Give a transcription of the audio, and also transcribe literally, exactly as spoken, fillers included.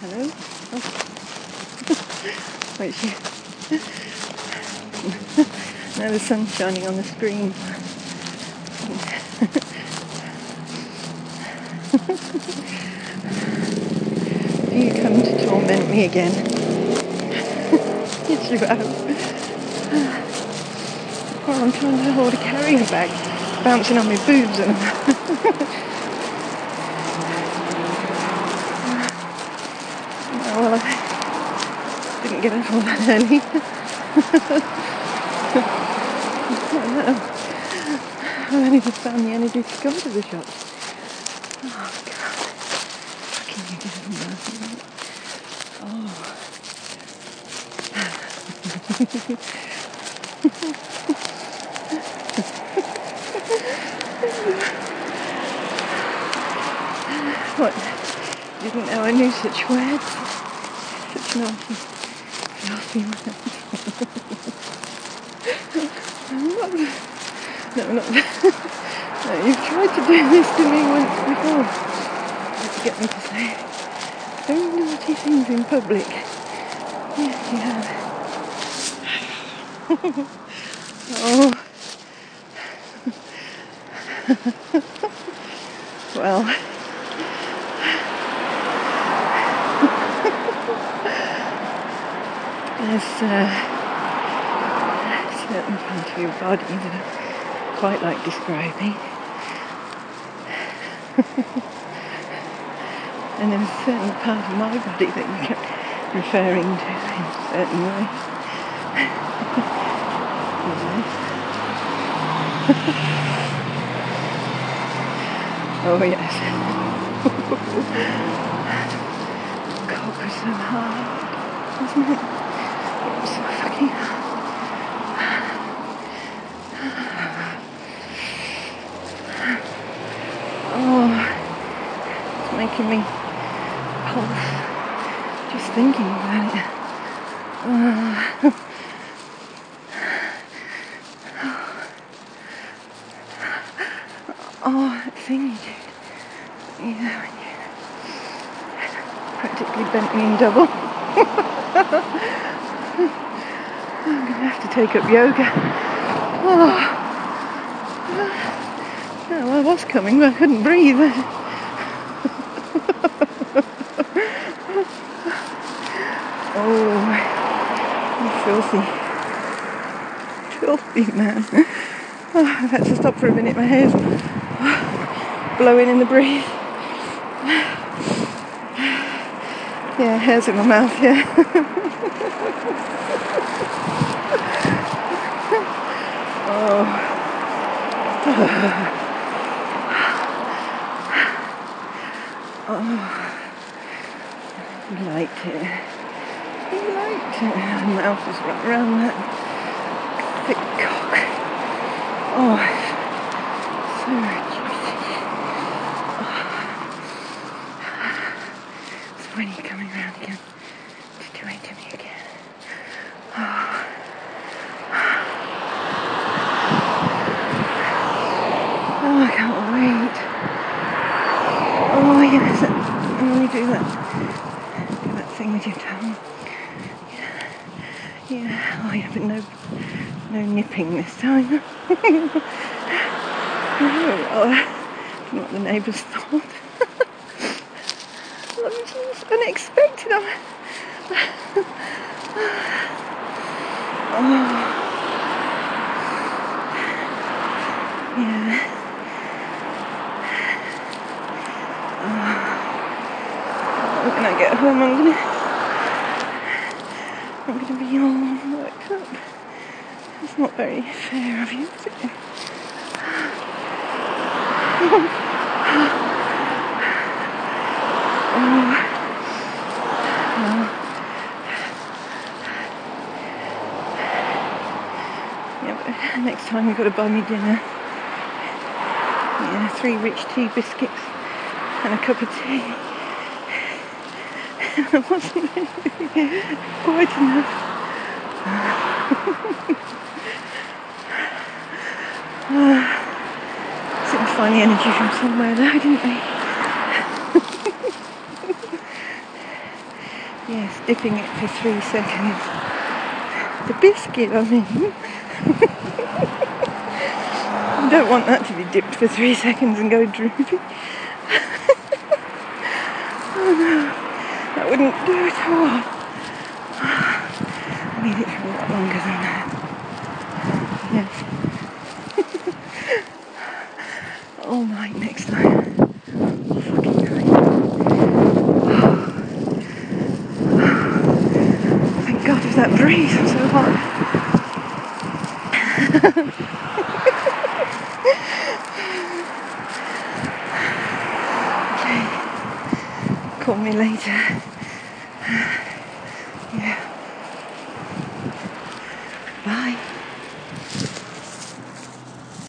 Hello? Oh. Wait, she... Now the sun's shining on the screen. Do you come to torment me again? Yes, you have. Well, I'm trying to hold a carrier bag, bouncing on my boobs and well, I didn't get up all that early. I only just found the energy to come to the shops. Oh, God. Fucking you get them now. Oh. What? You didn't know I knew such words? Such naughty, filthy words. No, not that. No, you've tried to do this to me once before. To get me to say very naughty things in public. Yes, you have. Oh. Well. There's uh, a certain part of your body that I quite like describing. And there's a certain part of my body that you kept referring to in certain ways. Oh yes. Cock was so hard, wasn't it? It was so fucking hard. Oh, it's making me pulse just thinking about it. Uh, oh, that thing you did. Yeah, when you practically bent me in double. I'm going to have to take up yoga. Oh. No, I was coming, but I couldn't breathe. Oh, you filthy, filthy man. Oh, I've had to stop for a minute, my hair's blowing in the breeze. Yeah, hair's in my mouth, yeah. Oh. Oh. He liked it. He liked it. My mouth is right around that thick cock. Oh, so juicy. Oh. So when are you coming round again to do it to me again? Oh. Oh, I can't wait. Oh, yes. And when you do that, do that thing with your tongue. Yeah. Yeah. Oh, yeah, but no, no nipping this time. No. Oh, what the neighbours thought. Oh, it was unexpected. Oh. Yeah. When I get home, I'm gonna, I'm gonna be all worked up. It's not very fair of you, is it? Oh. Oh. Yeah, but next time you've got to buy me dinner. Yeah, three rich tea biscuits and a cup of tea. It wasn't quite enough. uh, seemed to find the energy from somewhere though, didn't we? dipping it for three seconds. The biscuit, I mean. I don't want that to be dipped for three seconds and go droopy. Oh no, that wouldn't do at all. I need it for a lot longer than that. Yes. All night next time. All fucking night. Thank God for that breeze, I'm so hot. Okay. Call me later.